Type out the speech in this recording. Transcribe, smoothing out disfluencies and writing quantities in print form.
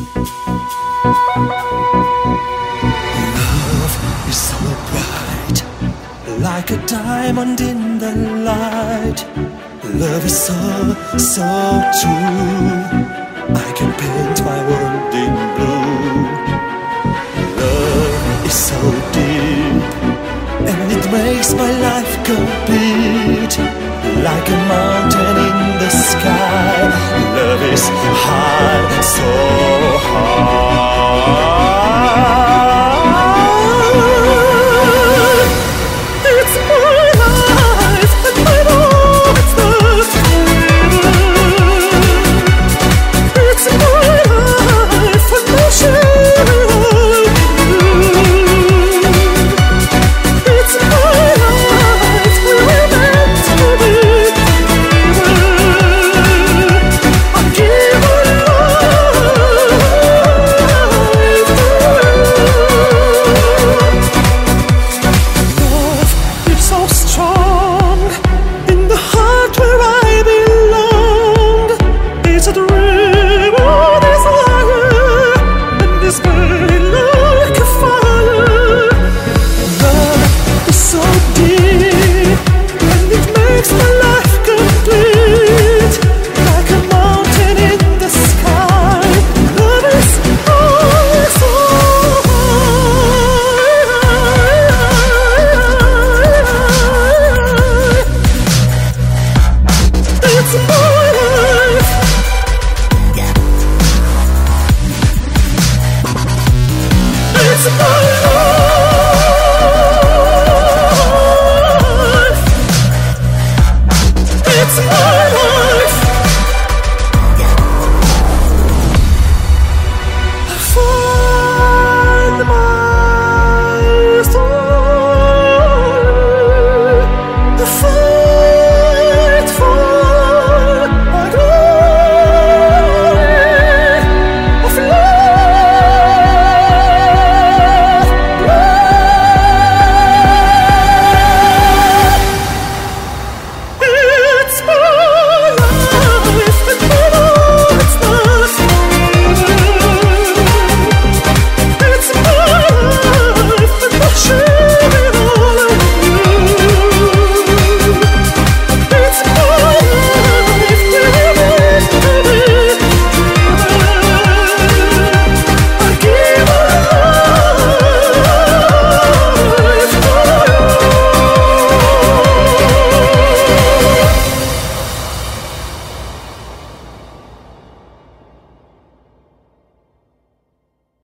Love is so bright, like a diamond in the light. Love is so, so true. I can paint my world in blue. Love is so deep, and it makes my life complete. Like a mountain in the sky. Love is high, so